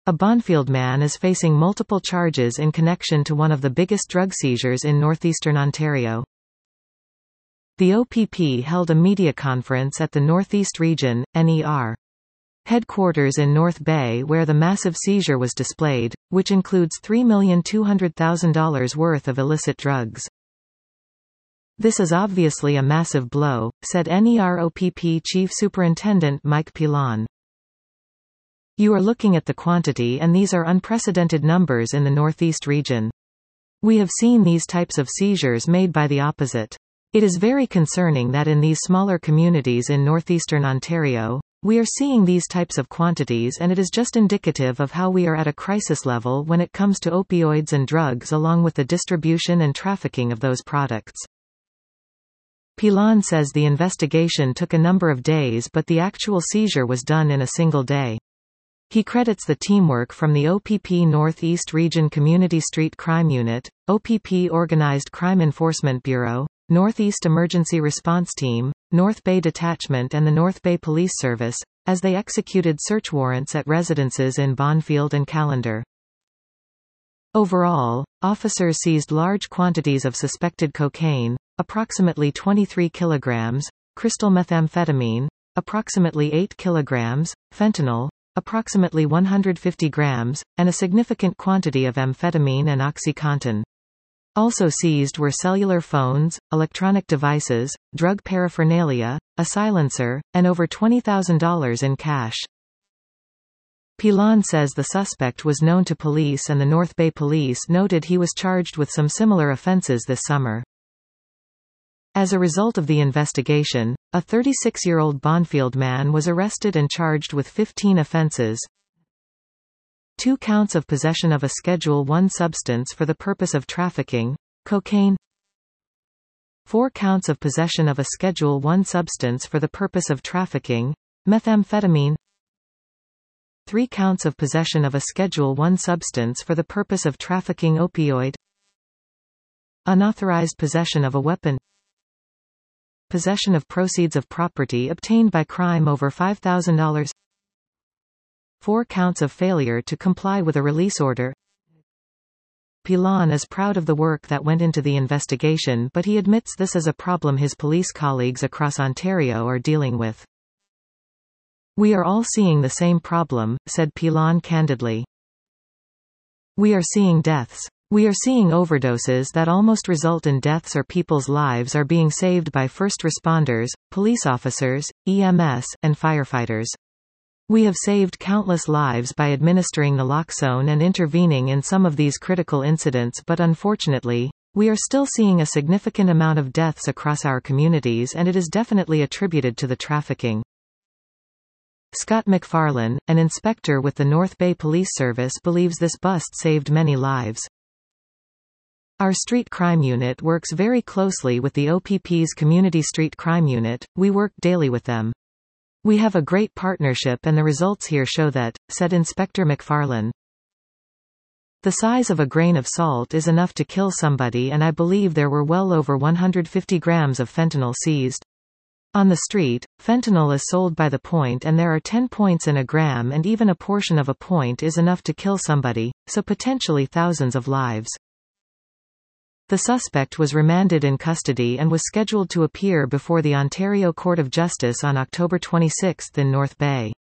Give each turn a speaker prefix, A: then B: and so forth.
A: A Bonfield man is facing multiple charges in connection to one of the biggest drug seizures in northeastern Ontario. The OPP held a media conference at the Northeast Region, NER. Headquarters in North Bay where the massive seizure was displayed, which includes $3,200,000 worth of illicit drugs. "This is obviously a massive blow," said NER OPP Chief Superintendent Mike Pilon. "You are looking at the quantity and these are unprecedented numbers in the Northeast Region. We have seen these types of seizures made by the opposite. It is very concerning that in these smaller communities in northeastern Ontario, we are seeing these types of quantities and it is just indicative of how we are at a crisis level when it comes to opioids and drugs along with the distribution and trafficking of those products." Pilon says the investigation took a number of days but the actual seizure was done in a single day. He credits the teamwork from the OPP Northeast Region Community Street Crime Unit, OPP Organized Crime Enforcement Bureau, Northeast Emergency Response Team, North Bay Detachment and the North Bay Police Service, as they executed search warrants at residences in Bonfield and Callander. Overall, officers seized large quantities of suspected cocaine, approximately 23 kilograms, crystal methamphetamine, approximately 8 kilograms, fentanyl, approximately 150 grams, and a significant quantity of amphetamine and OxyContin. Also seized were cellular phones, electronic devices, drug paraphernalia, a silencer, and over $20,000 in cash. Pilon says the suspect was known to police and the North Bay Police noted he was charged with some similar offences this summer. As a result of the investigation, a 36-year-old Bonfield man was arrested and charged with 15 offences. 2 counts of possession of a Schedule I substance for the purpose of trafficking, cocaine. 4 counts of possession of a Schedule I substance for the purpose of trafficking, methamphetamine. 3 counts of possession of a Schedule I substance for the purpose of trafficking opioid. Unauthorized possession of a weapon. Possession of proceeds of property obtained by crime over $5,000. 4 counts of failure to comply with a release order. Pilon is proud of the work that went into the investigation but he admits this is a problem his police colleagues across Ontario are dealing with. "We are all seeing the same problem," said Pilon candidly. "We are seeing deaths. We are seeing overdoses that almost result in deaths or people's lives are being saved by first responders, police officers, EMS, and firefighters. We have saved countless lives by administering naloxone and intervening in some of these critical incidents but unfortunately, we are still seeing a significant amount of deaths across our communities and it is definitely attributed to the trafficking." Scott McFarlane, an inspector with the North Bay Police Service believes this bust saved many lives. "Our street crime unit works very closely with the OPP's Community Street Crime Unit, we work daily with them. We have a great partnership and the results here show that," said Inspector McFarlane. "The size of a grain of salt is enough to kill somebody and I believe there were well over 150 grams of fentanyl seized. On the street, fentanyl is sold by the point and there are 10 points in a gram and even a portion of a point is enough to kill somebody, so potentially thousands of lives." The suspect was remanded in custody and was scheduled to appear before the Ontario Court of Justice on October 26 in North Bay.